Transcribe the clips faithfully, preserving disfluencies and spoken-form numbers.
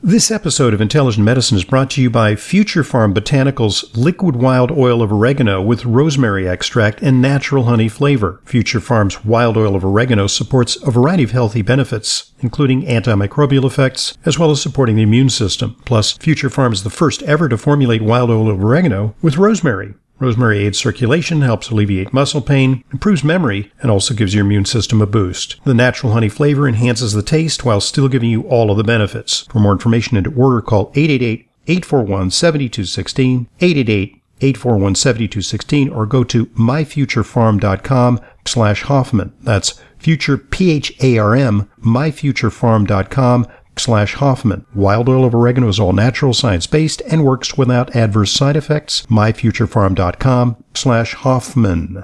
This episode of Intelligent Medicine is brought to you by Future Farm Botanicals Liquid Wild Oil of Oregano with rosemary extract and natural honey flavor. Future Farm's Wild Oil of Oregano supports a variety of healthy benefits, including antimicrobial effects, as well as supporting the immune system. Plus, Future Farm is the first ever to formulate wild oil of oregano with rosemary. Rosemary aids circulation, helps alleviate muscle pain, improves memory, and also gives your immune system a boost. The natural honey flavor enhances the taste while still giving you all of the benefits. For more information and to order, call eight eight eight, eight four one, seven two one six, eight eight eight, eight four one, seven two one six, or go to myfuturefarm.com slash Hoffman. That's future, P H A R M, myfuturefarm.com slash Hoffman. Wild oil of oregano is all natural, science-based, and works without adverse side effects. myfuturefarm.com slash Hoffman.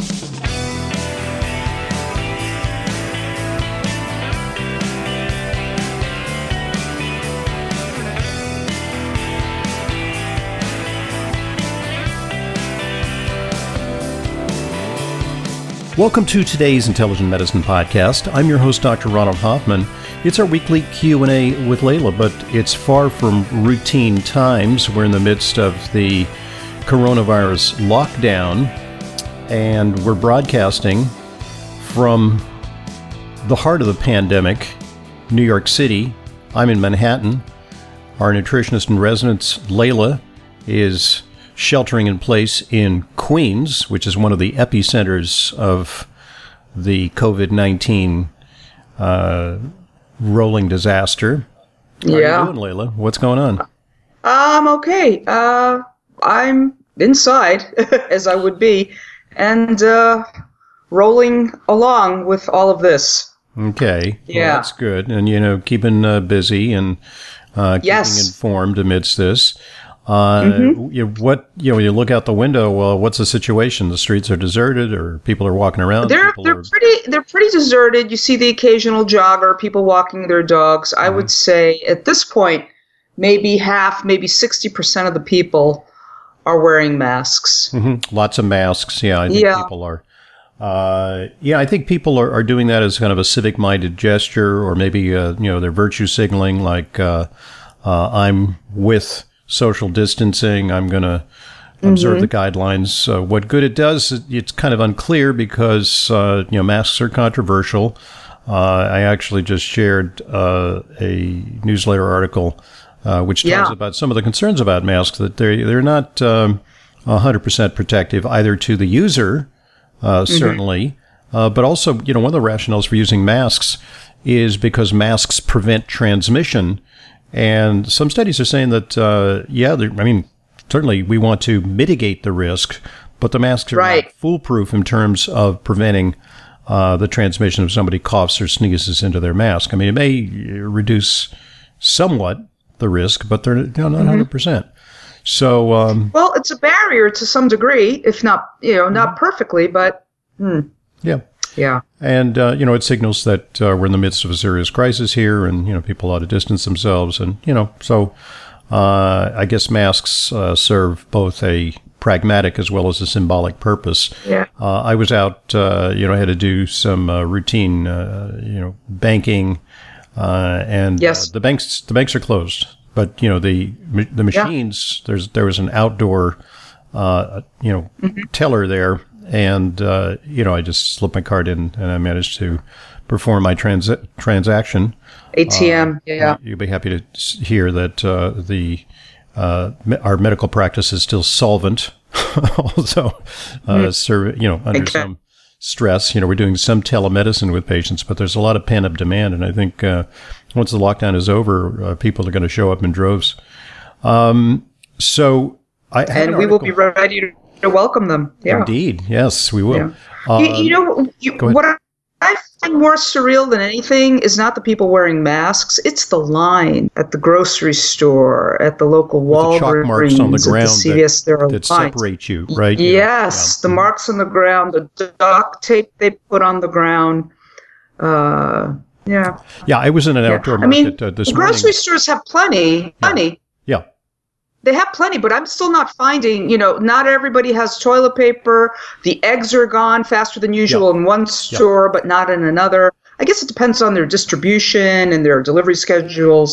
Welcome to today's Intelligent Medicine Podcast. I'm your host, Doctor Ronald Hoffman. It's our weekly Q and A with Layla, but it's far from routine times. We're in the midst of the coronavirus lockdown, and we're broadcasting from the heart of the pandemic, New York City. I'm in Manhattan. Our nutritionist in residence, Layla, is sheltering in place in Queens, which is one of the epicenters of the COVID nineteen uh, rolling disaster. How yeah. are you doing, Layla? What's going on? Um, okay. Uh, I'm inside, as I would be, and uh, rolling along with all of this. Okay. Yeah. Well, that's good. And, you know, keeping uh, busy and uh, keeping yes. informed amidst this. Uh, mm-hmm. you, what, you know, when you look out the window, well, what's the situation? The streets are deserted, or people are walking around? They're people they're are... pretty they're pretty deserted. You see the occasional jogger, people walking their dogs. I mm-hmm. would say at this point, maybe half, maybe sixty percent of the people are wearing masks. Mm-hmm. Lots of masks. Yeah, I think yeah. people are. Uh, yeah, I think people are, are doing that as kind of a civic-minded gesture, or maybe uh, you know, they're virtue signaling, like uh, uh, I'm with social distancing. I'm going to observe mm-hmm. the guidelines. Uh, what good it does, it's kind of unclear because, uh, you know, masks are controversial. Uh, I actually just shared uh, a newsletter article uh, which talks yeah. about some of the concerns about masks, that they're, they're not um, one hundred percent protective either to the user, uh, mm-hmm. certainly, uh, but also, you know, one of the rationales for using masks is because masks prevent transmission. And some studies are saying that, uh, yeah, I mean, certainly we want to mitigate the risk, but the masks are right. not foolproof in terms of preventing uh, the transmission if somebody coughs or sneezes into their mask. I mean, it may reduce somewhat the risk, but they're you know, not one hundred percent. So, um, well, it's a barrier to some degree, if not, you know, not perfectly, but hmm. yeah. Yeah. And, uh, you know, it signals that uh, we're in the midst of a serious crisis here, and, you know, people ought to distance themselves. And, you know, so uh, I guess masks uh, serve both a pragmatic as well as a symbolic purpose. Yeah. Uh, I was out, uh, you know, I had to do some uh, routine, uh, you know, banking, uh, and yes. uh, the banks the banks are closed. But, you know, the the machines, yeah. there's there was an outdoor, uh, you know, mm-hmm. teller there. And, uh, you know, I just slipped my card in and I managed to perform my trans- transaction. A T M, uh, yeah. You'll be happy to hear that uh, the uh, our medical practice is still solvent, also, uh, mm. serve, you know, under okay. some stress. You know, we're doing some telemedicine with patients, but there's a lot of pent-up demand. And I think uh, once the lockdown is over, uh, people are going to show up in droves. Um, so I had And an we article. will be ready to to welcome them. Yeah. Indeed. Yes, we will. Yeah. Uh, you, you know, you, what I find more surreal than anything is not the people wearing masks. It's the line at the grocery store, at the local Walgreens, the chalk marks on the ground the C V S. that, There are that lines. separate you, right? Yes, yeah. the marks on the ground, the duct tape they put on the ground. Uh, yeah. Yeah, I was in an outdoor yeah. market I mean, uh, this grocery morning. stores have plenty, plenty. Yeah. yeah. They have plenty, but I'm still not finding, you know, not everybody has toilet paper. The eggs are gone faster than usual yeah. in one store, yeah. but not in another. I guess it depends on their distribution and their delivery schedules.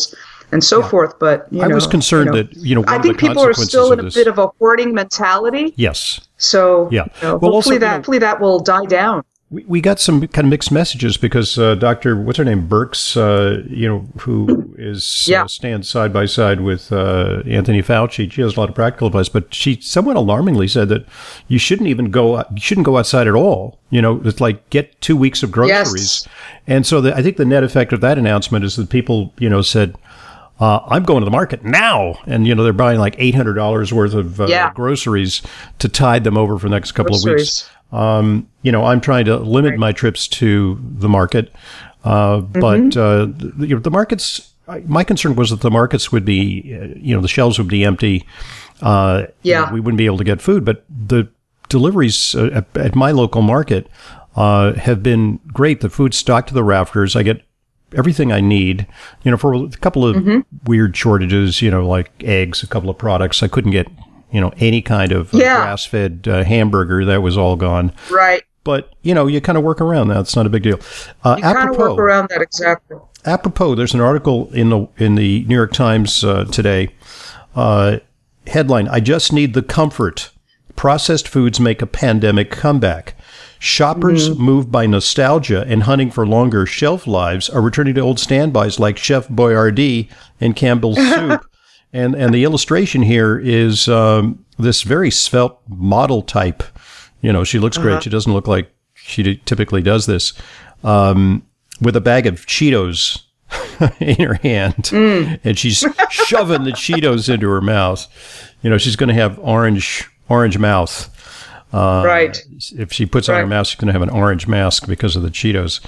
and so Yeah. forth. But you I know, was concerned you know, that, you know, one I of think the people are still in a consequences bit of of a hoarding mentality. this. Yes. So Yeah. you know, Well, also, hopefully you that know, hopefully that will die down. We, we got some kind of mixed messages because uh, Doctor what's her name Birx, uh, you know, who is Yeah. uh, stands side by side with uh, Anthony Fauci. She has a lot of practical advice, but she somewhat alarmingly said that you shouldn't even go you shouldn't go outside at all. You know, it's like get two weeks of groceries, Yes. and so the, I think the net effect of that announcement is that people, you know, said. Uh, I'm going to the market now. And, you know, they're buying like eight hundred dollars worth of uh, Yeah. groceries to tide them over for the next couple of weeks. Groceries. Um, you know, I'm trying to limit Right. my trips to the market. Uh, but uh, the, you know, the markets, I- my concern was that the markets would be, uh, you know, the shelves would be empty. Uh, you Yeah. know, we wouldn't be able to get food. But the deliveries uh, at, at my local market uh, have been great. The food's stocked to the rafters. I get everything I need, you know, for a couple of Mm-hmm. weird shortages, you know, like eggs, a couple of products. I couldn't get, you know, any kind of uh, Yeah. grass-fed uh, hamburger. That was all gone. Right. But, you know, you kind of work around that. It's not a big deal. Uh, You kind of apropos, work around that exactly. apropos, there's an article in the in the New York Times uh, today. Uh, headline, I just need the comfort. Processed foods make a pandemic comeback. Shoppers Mm-hmm. moved by nostalgia and hunting for longer shelf lives are returning to old standbys like Chef Boyardee and Campbell's Soup. And and the illustration here is um, this very svelte model type. You know, she looks great. Uh-huh. She doesn't look like she d- typically does this. Um, with a bag of Cheetos in her hand, Mm. and she's shoving the Cheetos into her mouth. You know, she's going to have orange orange mouth. Uh, Right. If she puts on her Right. mask, she's going to have an orange mask because of the Cheetos.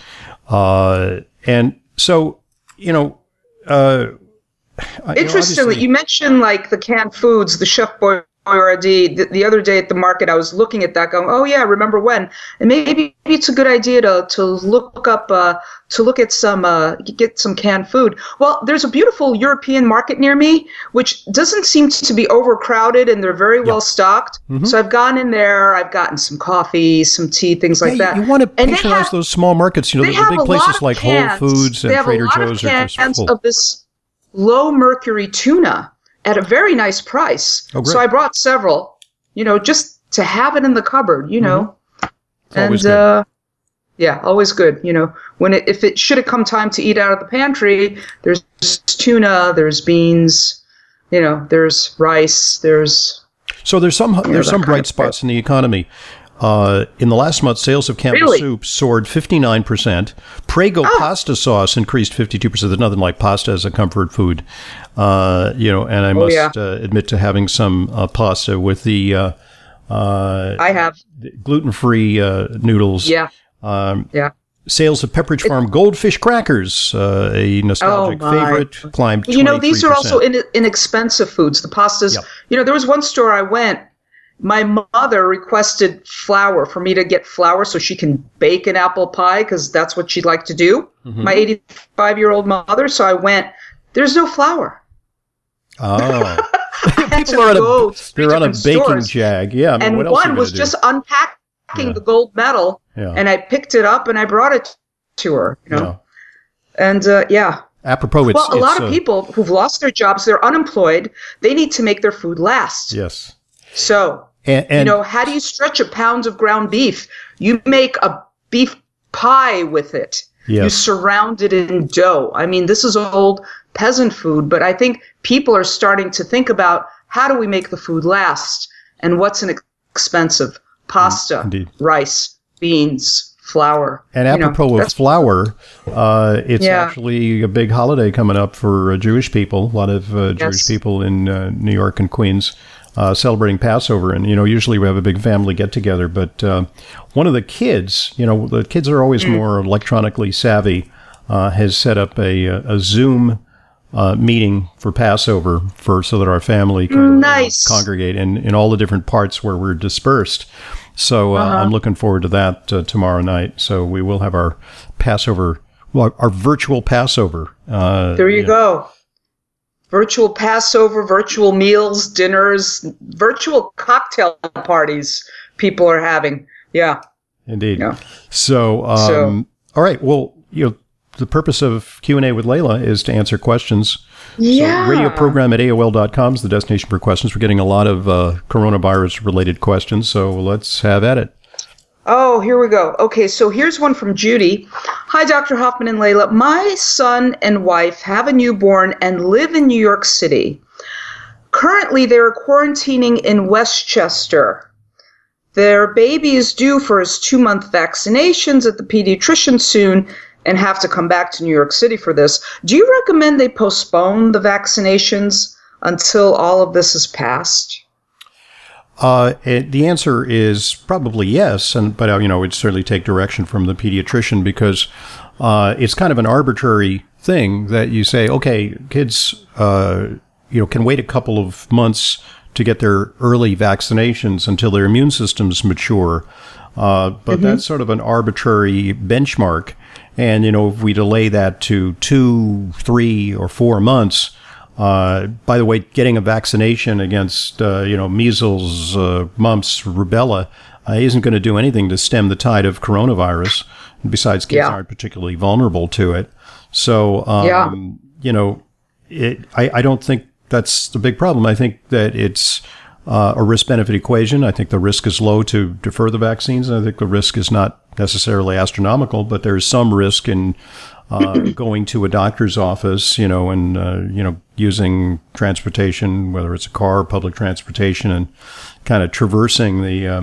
Uh, and so, you know, uh, I- you know, Interestingly, obviously- you mentioned like the canned foods, the Chef Boyardee. The, the other day at the market, I was looking at that, going, "Oh yeah, remember when?" And maybe it's a good idea to to look up uh, to look at some uh, get some canned food. Well, there's a beautiful European market near me, which doesn't seem to be overcrowded, and they're very well stocked. Mm-hmm. So I've gone in there, I've gotten some coffee, some tea, things like yeah, that. you, you want to And they patronize have- those small markets. You know, they the, the have big a places lot of like cans. Whole Foods They and have Trader a lot Joe's of are just cans full. of this low mercury tuna at a very nice price. Oh, great. So I brought several, you know, just to have it in the cupboard, you know. It's always and good. uh yeah, always good, you know. When it, if it should have come time to eat out of the pantry, there's tuna, there's beans, you know, there's rice, there's So there's some there's that some kind bright of spots in the economy. Uh, in the last month, sales of Campbell's Really? Soup soared fifty-nine percent. Prego Oh. pasta sauce increased fifty-two percent. There's nothing like pasta as a comfort food. Uh, you know, and I must yeah. uh, admit to having some uh, pasta with the uh, uh, I have. gluten-free uh, noodles. Yeah. Um, Yeah. Sales of Pepperidge Farm Goldfish crackers, uh, a nostalgic Oh, my. favorite, climbed twenty-three percent. You know, these are also in, inexpensive foods. The pastas, Yep. you know, there was one store I went, my mother requested flour for me to get flour so she can bake an apple pie because that's what she'd like to do. Mm-hmm. My eighty-five-year-old mother. So I went, there's no flour. Oh. I had People to are on go a, to three they're on a different baking stores. jag. Yeah, I mean, And what else are you one was gonna do? just unpacking Yeah. the gold medal, Yeah. and I picked it up and I brought it to her. You know, Yeah. and uh, yeah. Apropos, it's Well, a it's, lot of uh, people who've lost their jobs, they're unemployed. They need to make their food last. Yes, So, and, and you know, how do you stretch a pound of ground beef? You make a beef pie with it. You yes, surround it in dough. I mean, this is old peasant food, but I think people are starting to think about how do we make the food last and what's an expensive pasta, indeed. rice, beans, flour. and You know, apropos of that's- flour, uh, it's Yeah. actually a big holiday coming up for uh, Jewish people. A lot of uh, Jewish Yes. people in uh, New York and Queens uh, celebrating Passover, and you know, usually we have a big family get together. But uh, one of the kids, you know, the kids are always Mm. more electronically savvy, uh, has set up a a Zoom. Uh, meeting for Passover for so that our family can Nice. congregate in, in all the different parts where we're dispersed. So uh, Uh-huh. I'm looking forward to that uh, tomorrow night. So we will have our Passover, well, our virtual Passover. Uh, There you know. go. Virtual Passover, virtual meals, dinners, virtual cocktail parties people are having. Yeah. Indeed. Yeah. So, um, So- all right. Well, you know, the purpose of Q and A with Layla is to answer questions. Yeah. So radio program at A O L dot com is the destination for questions. We're getting a lot of uh, coronavirus-related questions, so let's have at it. Oh, here we go. Okay, so here's one from Judy. Hi, Doctor Hoffman and Layla. My son and wife have a newborn and live in New York City. Currently, they're quarantining in Westchester. Their baby is due for his two-month vaccinations at the pediatrician soon and have to come back to New York City for this. Do you recommend they postpone the vaccinations until all of this is passed? Uh, it, the answer is probably yes, and but uh, you know, we'd certainly take direction from the pediatrician because uh, it's kind of an arbitrary thing that you say, okay, kids, uh, you know, can wait a couple of months to get their early vaccinations until their immune systems mature, uh, but mm-hmm. that's sort of an arbitrary benchmark, and you know, if we delay that to two, three, or four months. Uh, by the way, getting a vaccination against, uh, you know, measles, uh, mumps, rubella uh, isn't going to do anything to stem the tide of coronavirus. Besides, kids yeah. aren't particularly vulnerable to it. So, um, yeah. you know, it, I, I don't think that's the big problem. I think that it's uh, a risk-benefit equation. I think the risk is low to defer the vaccines. And I think the risk is not necessarily astronomical, but there's some risk in Uh, going to a doctor's office, you know, and, uh, you know, using transportation, whether it's a car or public transportation, and kind of traversing the, uh,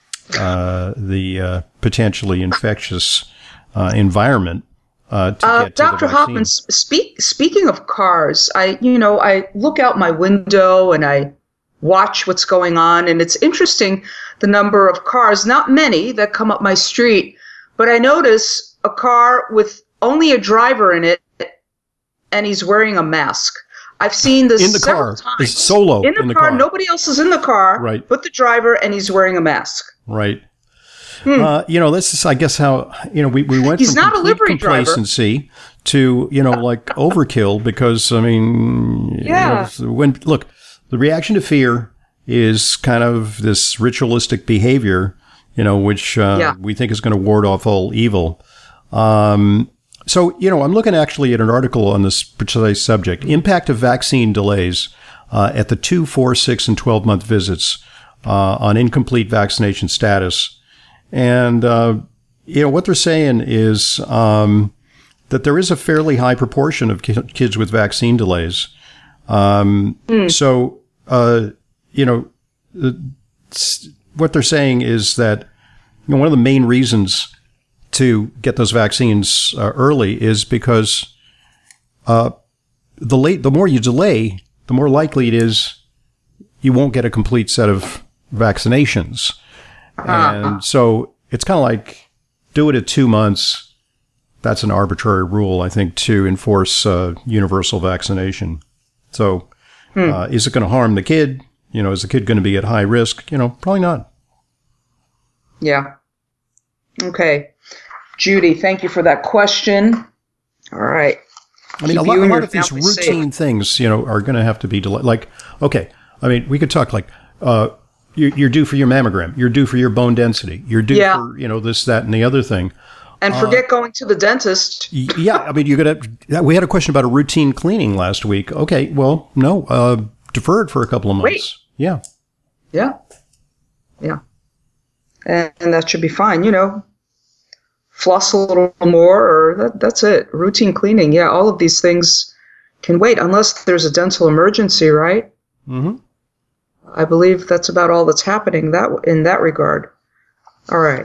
uh, the uh, potentially infectious uh, environment uh, to uh, get to Doctor the vaccine. Hoffman, speak, speaking of cars, I, you know, I look out my window and I watch what's going on, and it's interesting the number of cars, not many that come up my street, but I notice a car with only a driver in it, and he's wearing a mask. I've seen this in the several car. times. It's solo in the, in the car. car. Nobody else is in the car. Right. But the driver, and he's wearing a mask. Right. Hmm. Uh, you know, this is, I guess, how you know we, we went he's from not a complete livery complacency driver. to you know like overkill because I mean, yeah. You know, when look, the reaction to fear is kind of this ritualistic behavior, you know, which uh, yeah. we think is going to ward off all evil. Um, So, you know, I'm looking actually at an article on this precise subject, impact of vaccine delays uh, at the two, four, six, and twelve-month visits uh, on incomplete vaccination status. And, uh, you know, what they're saying is um, that there is a fairly high proportion of ki- kids with vaccine delays. Um, mm. So, uh, you know, what they're saying is that you know, one of the main reasons to get those vaccines uh, early is because uh, the late, the more you delay, the more likely it is you won't get a complete set of vaccinations. Uh-huh. And so it's kind of like do it at two months. That's an arbitrary rule, I think, to enforce uh, universal vaccination. So hmm. uh, is it going to harm the kid? You know, is the kid going to be at high risk? You know, probably not. Yeah. Okay. Judy, thank you for that question. All right. I mean, a lot, a lot of these routine safe. things, you know, are going to have to be delayed. Like, okay, I mean, we could talk like, uh, you're, you're due for your mammogram. You're due for your bone density. You're due yeah. for, you know, this, that, and the other thing. And forget uh, going to the dentist. Yeah. I mean, you're going to, we had a question about a routine cleaning last week. Okay. Well, no, uh, defer it for a couple of months. Wait. Yeah. Yeah. Yeah. And, and that should be fine, you know. Floss a little more, or that, that's it. Routine cleaning. Yeah, all of these things can wait unless there's a dental emergency, right? Mm-hmm. I believe that's about all that's happening that in that regard. All right.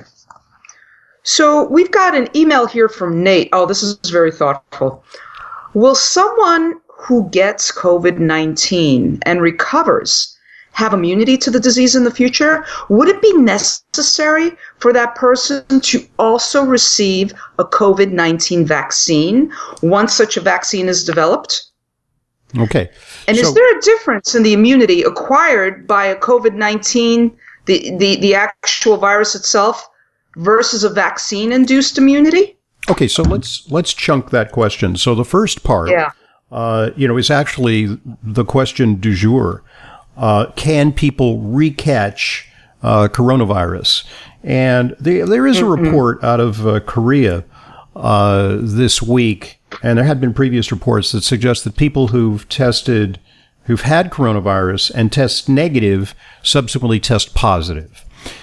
So we've got an email here from Nate. Oh, this is very thoughtful. Will someone who gets COVID nineteen and recovers have immunity to the disease in the future? Would it be necessary for that person to also receive a COVID nineteen vaccine once such a vaccine is developed? Okay. And so, is there a difference in the immunity acquired by a COVID nineteen, the, the, the actual virus itself, versus a vaccine-induced immunity? Okay, so let's let's chunk that question. So the first part, yeah. uh, you know, is actually the question du jour. Uh, can people recatch uh, coronavirus? And the, there is a report out of uh, Korea uh, this week, and there had been previous reports that suggest that people who've tested, who've had coronavirus and test negative, subsequently test positive.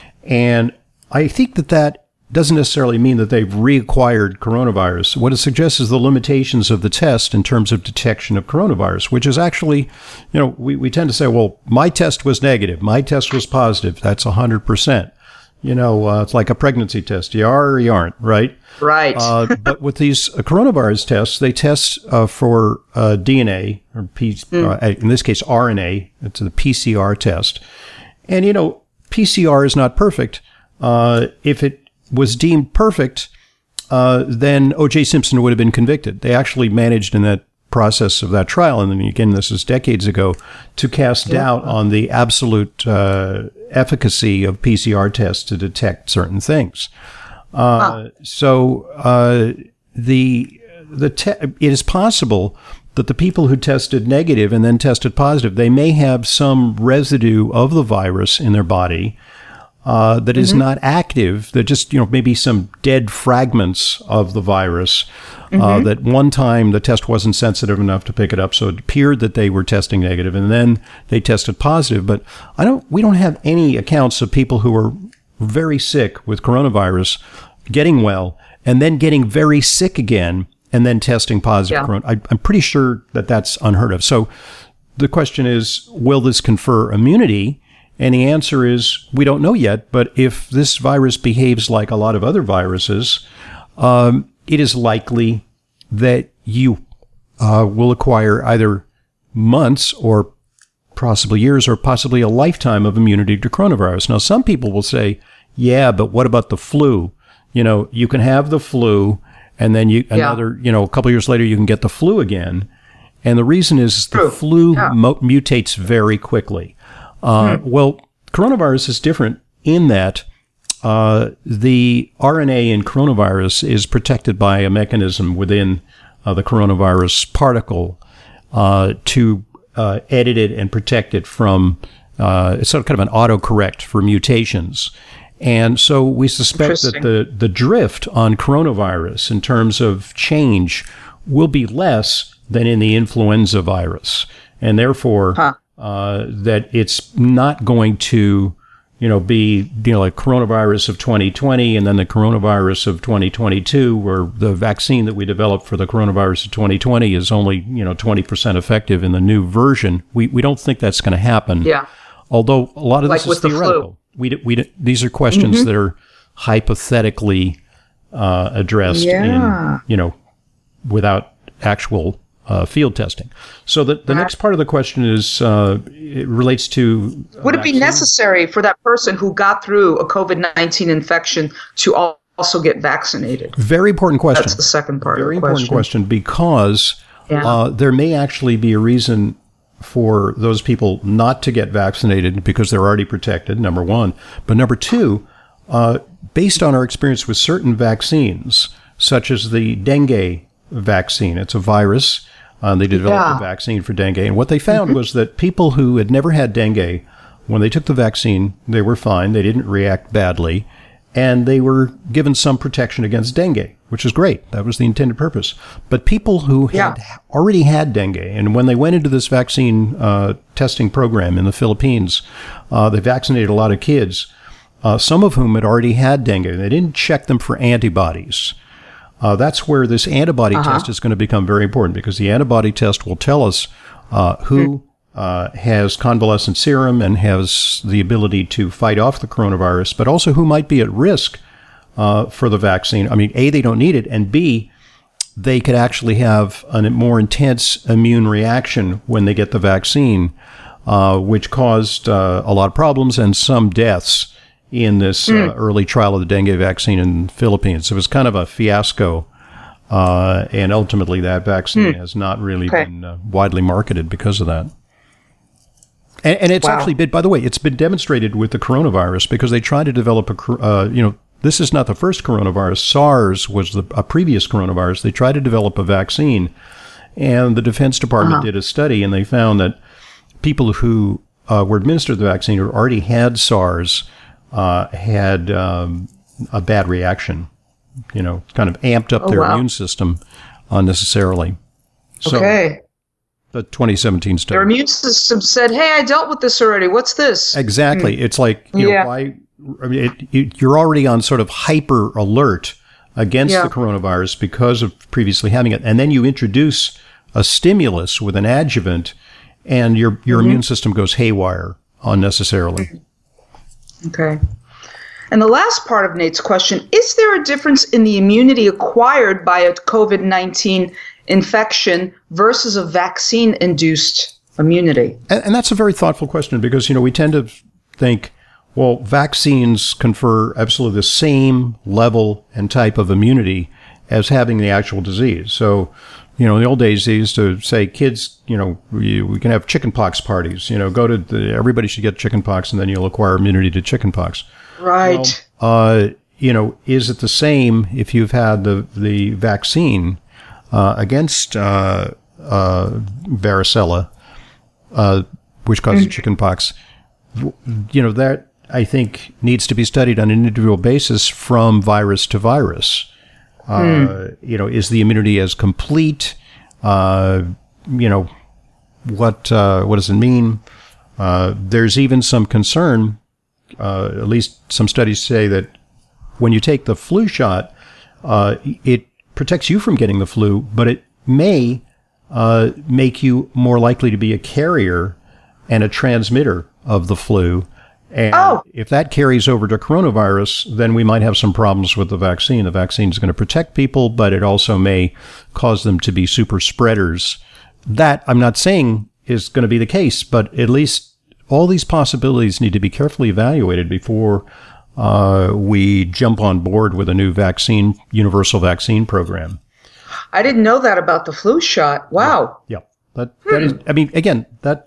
And I think that that doesn't necessarily mean that they've reacquired coronavirus. What it suggests is the limitations of the test in terms of detection of coronavirus, which is actually, you know, we, we tend to say, well, my test was negative, my test was positive. That's one hundred percent. You know, uh, it's like a pregnancy test. You are or you aren't, right? Right. uh, but with these uh, coronavirus tests, they test uh, for uh, D N A, or P, mm. uh, in this case, R N A. It's the P C R test. And, you know, P C R is not perfect. Uh, if it was deemed perfect, uh, then O J Simpson would have been convicted. They actually managed in that process of that trial, and then again, this is decades ago, to cast yeah. doubt on the absolute uh, efficacy of P C R tests to detect certain things. Uh, huh. So uh, the the te- it is possible that the people who tested negative and then tested positive, they may have some residue of the virus in their body Uh, that is mm-hmm. not active, that just, you know, maybe some dead fragments of the virus, mm-hmm. uh, that one time the test wasn't sensitive enough to pick it up, so it appeared that they were testing negative, and then they tested positive. But I don't, we don't have any accounts of people who are very sick with coronavirus getting well and then getting very sick again and then testing positive. Yeah. Corona. I, I'm pretty sure that that's unheard of. So the question is, will this confer immunity? And the answer is, we don't know yet. But if this virus behaves like a lot of other viruses, um, it is likely that you uh, will acquire either months or possibly years or possibly a lifetime of immunity to coronavirus. Now, some people will say, yeah, but what about the flu? You know, you can have the flu and then you another, yeah. you know, a couple of years later, you can get the flu again. And the reason is the True. flu yeah. mo- mutates very quickly. Uh, hmm. Well, coronavirus is different in that uh, the R N A in coronavirus is protected by a mechanism within uh, the coronavirus particle uh, to uh, edit it and protect it from, uh, it's sort of kind of an autocorrect for mutations. And so we suspect that the, the drift on coronavirus in terms of change will be less than in the influenza virus. And therefore, huh. uh, that it's not going to, you know, be, you know, like coronavirus of twenty twenty and then the coronavirus of twenty twenty-two, where the vaccine that we developed for the coronavirus of twenty twenty is only, you know, twenty percent effective in the new version. We we don't think that's going to happen. Yeah. Although a lot of like this is theoretical. We, we, these are questions mm-hmm. that are hypothetically uh, addressed yeah. in, you know, without actual uh, field testing. So the, the next part of the question is, uh, it relates to... Would it be necessary for that person who got through a COVID nineteen infection to also get vaccinated? Very important question. That's the second part Very of the important question. question because yeah. uh, there may actually be a reason for those people not to get vaccinated because they're already protected, number one. But number two, uh, based on our experience with certain vaccines, such as the dengue vaccine, it's a virus. Uh, they developed yeah. a vaccine for dengue. And what they found mm-hmm. was that people who had never had dengue, when they took the vaccine, they were fine. They didn't react badly. And they were given some protection against dengue, which is great. That was the intended purpose. But people who had yeah. already had dengue, and when they went into this vaccine uh, testing program in the Philippines, uh, they vaccinated a lot of kids, uh, some of whom had already had dengue. They didn't check them for antibodies. Uh, that's where this antibody uh-huh. test is going to become very important, because the antibody test will tell us uh, who... Mm. Uh, has convalescent serum and has the ability to fight off the coronavirus, but also who might be at risk uh, for the vaccine. I mean, A, they don't need it, and B, they could actually have a more intense immune reaction when they get the vaccine, uh, which caused uh, a lot of problems and some deaths in this mm. uh, early trial of the dengue vaccine in the Philippines. It was kind of a fiasco. Uh, and ultimately, that vaccine mm. has not really okay. been uh, widely marketed because of that. And, and it's wow. actually been, by the way, it's been demonstrated with the coronavirus, because they tried to develop a, uh, you know, this is not the first coronavirus. SARS was the, a previous coronavirus. They tried to develop a vaccine, and the Defense Department uh-huh. did a study, and they found that people who uh, were administered the vaccine or already had SARS uh, had um, a bad reaction you know, kind of amped up Oh, their wow. immune system unnecessarily. So, Okay. the twenty seventeen study. Their immune system said, "Hey, I dealt with this already. What's this?" Exactly. It's like, you Yeah. know, why, I mean, it, it, you're already on sort of hyper alert against Yeah. the coronavirus because of previously having it. And then you introduce a stimulus with an adjuvant and your, your Mm-hmm. immune system goes haywire unnecessarily. Okay. And the last part of Nate's question, is there a difference in the immunity acquired by a COVID nineteen infection versus a vaccine-induced immunity? And, and that's a very thoughtful question because, you know, we tend to think, well, vaccines confer absolutely the same level and type of immunity as having the actual disease. So, you know, in the old days, they used to say, kids, you know, we, we can have chickenpox parties. You know, go to the, everybody should get chickenpox, and then you'll acquire immunity to chickenpox. Right. Uh, you know, is it the same if you've had the the vaccine uh, against uh, uh, varicella, uh, which causes chickenpox? You know, that I think needs to be studied on an individual basis from virus to virus. Uh, you know, is the immunity as complete? Uh, you know, what uh, what does it mean? Uh, there's even some concern. Uh, at least some studies say that when you take the flu shot, uh, it protects you from getting the flu, but it may uh, make you more likely to be a carrier and a transmitter of the flu. And Oh. if that carries over to coronavirus, then we might have some problems with the vaccine. The vaccine is going to protect people, but it also may cause them to be super spreaders. That, I'm not saying, is going to be the case, but at least all these possibilities need to be carefully evaluated before uh, we jump on board with a new vaccine, universal vaccine program. I didn't know that about the flu shot. Wow. Yeah, that that is. I mean, again, that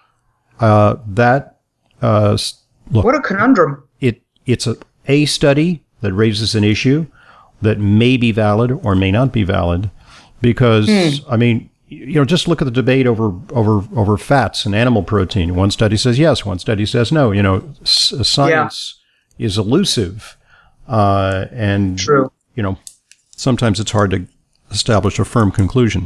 uh, that uh, look, What a conundrum. it it's a a study that raises an issue that may be valid or may not be valid, because I mean, you know, just look at the debate over over over fats and animal protein. One study says yes, one study says no. You know, s- science is elusive, uh, and True. you know, sometimes it's hard to establish a firm conclusion.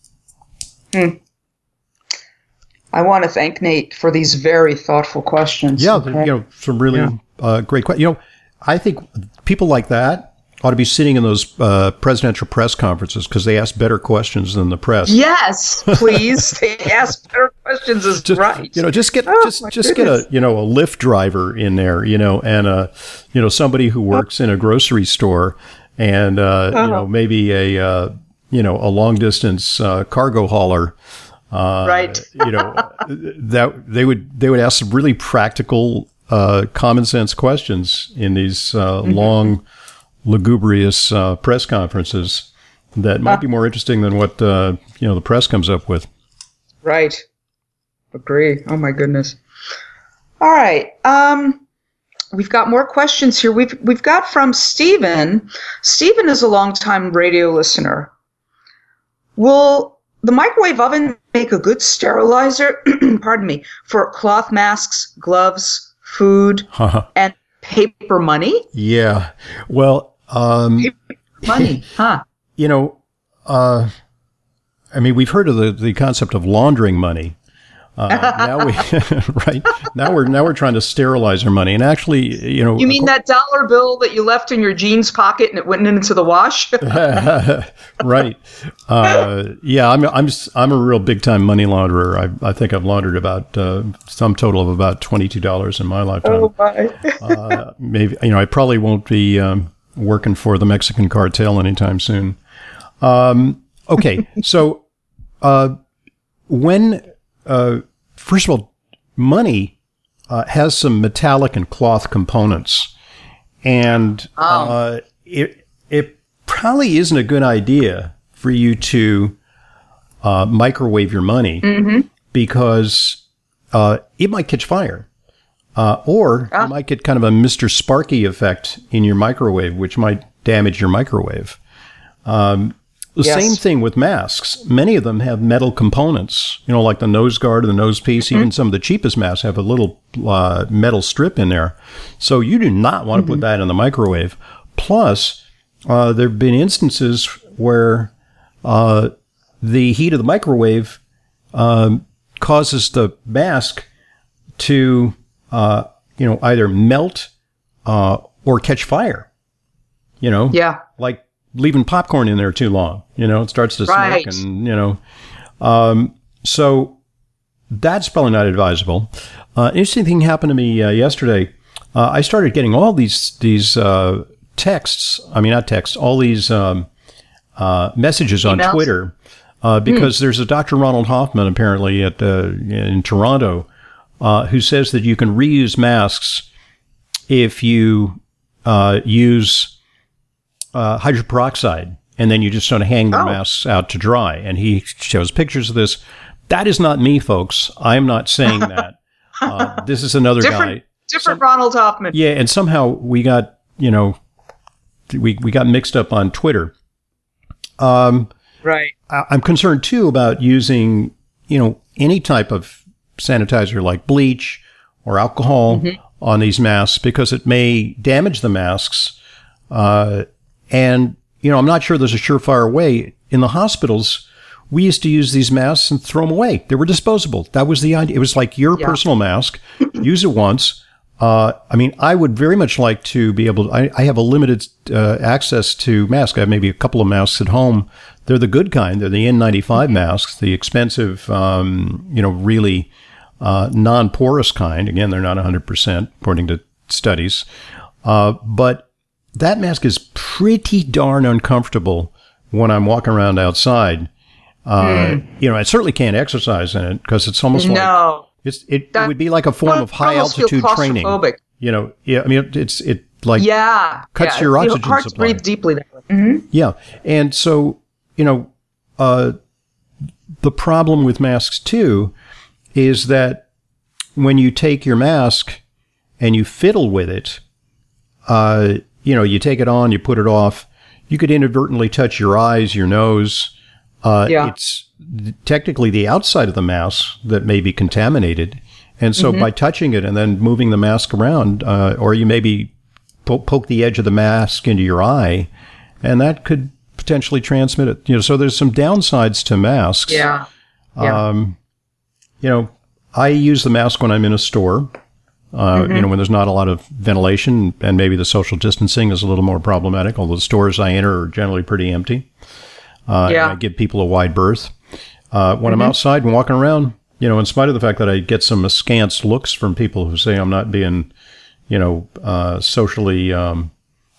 I want to thank Nate for these very thoughtful questions. Yeah, Okay. you know, some really Yeah. uh, great questions. You know, I think people like that ought to be sitting in those uh, presidential press conferences because they ask better questions than the press. Yes, please. They ask better questions is Just, right. You know, just get Oh, just my just goodness. get a you know a Lyft driver in there, you know, and a you know somebody who works in a grocery store, and uh, you know maybe a uh, you know a long distance uh, cargo hauler. Uh, Right. you know that they would they would ask some really practical, uh, common sense questions in these uh, Mm-hmm. long, lugubrious uh, press conferences that might be more interesting than what uh, you know the press comes up with. Right. Agree. Oh my goodness. All right. Um, we've got more questions here. We've we've got from Stephen. Stephen is a longtime radio listener. Will the microwave oven make a good sterilizer? Pardon me, for cloth masks, gloves, food, and paper money? Yeah. Well, um, Money, huh? you know, uh, I mean, we've heard of the, the concept of laundering money. Uh, now we, right now we're now we're trying to sterilize our money, and actually, you know, You mean that dollar bill that you left in your jeans pocket and it went into the wash? right? Uh, yeah, I'm I'm s- I'm a real big time money launderer. I I think I've laundered about uh, some total of about twenty two dollars in my lifetime. Oh my! uh, maybe you know I probably won't be um, working for the Mexican cartel anytime soon. Um, okay, so uh, when uh, first of all, money uh, has some metallic and cloth components, and uh, it it probably isn't a good idea for you to uh, microwave your money because uh, it might catch fire. Uh, or you might get kind of a Mister Sparky effect in your microwave, which might damage your microwave. Um, the Yes. same thing with masks. Many of them have metal components, you know, like the nose guard or the nose piece. Even some of the cheapest masks have a little uh, metal strip in there. So you do not want to put that in the microwave. Plus, uh, there have been instances where uh, the heat of the microwave um, causes the mask to, uh, you know, either melt uh, or catch fire. You know, Yeah. like leaving popcorn in there too long. You know, it starts to Right. smoke, and you know, um, so that's probably not advisable. Uh, interesting thing happened to me uh, yesterday. Uh, I started getting all these these uh, texts. I mean, not texts. All these um, uh, messages on Emails? Twitter uh, because there's a Doctor Ronald Hoffman apparently at uh, in Toronto uh, who says that you can reuse masks if you uh, use uh, hydrogen peroxide, and then you just sort of hang the Oh. masks out to dry. And he shows pictures of this. That is not me, folks. I'm not saying that. Uh, this is another Different, guy. different Ronald Hoffman. Yeah, and somehow we got, you know, we, we got mixed up on Twitter. Um, Right. I, I'm concerned, too, about using, you know, any type of sanitizer like bleach or alcohol on these masks because it may damage the masks. Uh, and, you know, I'm not sure there's a surefire way. In the hospitals, we used to use these masks and throw them away. They were disposable. That was the idea. It was like your Yeah. personal mask. Use it once. Uh, I mean, I would very much like to be able to, I, I have a limited uh, access to masks. I have maybe a couple of masks at home. They're the good kind. They're the N ninety-five masks, the expensive, um, you know, really uh, non-porous kind. Again, they're not one hundred percent according to studies. Uh, but that mask is pretty darn uncomfortable when I'm walking around outside. Uh, You know, I certainly can't exercise in it because it's almost like No. it's it, it That- would be like a form of I high almost feel altitude training. claustrophobic. You know, yeah. I mean, it, it's it like Yeah. cuts yeah. your You know, oxygen hard to supply. breathe deeply that way. hmm yeah, and so you know, uh, the problem with masks too is that when you take your mask and you fiddle with it, uh, you know, you take it on, you put it off, you could inadvertently touch your eyes, your nose. Uh, Yeah. It's technically the outside of the mask that may be contaminated. And so by touching it and then moving the mask around, uh, or you maybe po- poke the edge of the mask into your eye, and that could potentially transmit it. You know, so there's some downsides to masks. Yeah. Yeah. Um, you know, I use the mask when I'm in a store. Uh, You know, when there's not a lot of ventilation, and maybe the social distancing is a little more problematic. Although the stores I enter are generally pretty empty. Uh, Yeah. and I give people a wide berth. Uh, when I'm outside and walking around, you know, in spite of the fact that I get some askance looks from people who say I'm not being, you know, uh, socially um,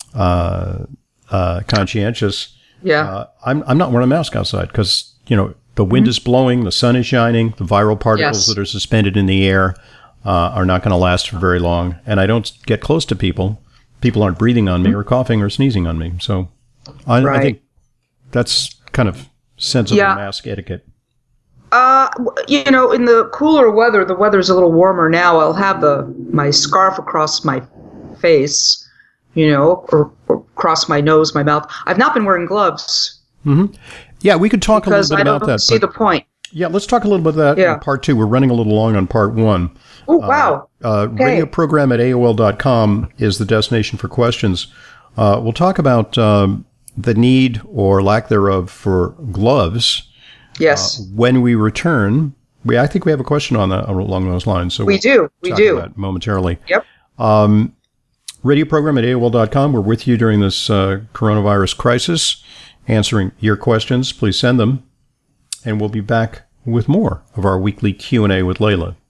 uh, uh, conscientious, yeah. uh, I'm I'm not wearing a mask outside because you know the wind is blowing, the sun is shining, the viral particles Yes. that are suspended in the air uh, are not going to last for very long, and I don't get close to people. People aren't breathing on me or coughing or sneezing on me, so I, I Right. think that's kind of sensible Yeah. mask etiquette. Uh, w- you know, in the cooler weather, the weather's a little warmer now. I'll have the my scarf across my face, you know, or, or across my nose, my mouth. I've not been wearing gloves Yeah, we could talk a because little bit I about don't that. see but- the point. yeah, let's talk a little bit about that Yeah. in part two. We're running a little long on part one. Oh, wow. Uh, Okay. Radio program at A O L dot com is the destination for questions. Uh, we'll talk about um, the need or lack thereof for gloves Yes, when we return. We, I think we have a question on that along those lines. So we we'll do. We talk do. about it momentarily. Yep. Radio program at A O L dot com. We're with you during this uh, coronavirus crisis, answering your questions. Please send them, and we'll be back with more of our weekly Q and A with Layla.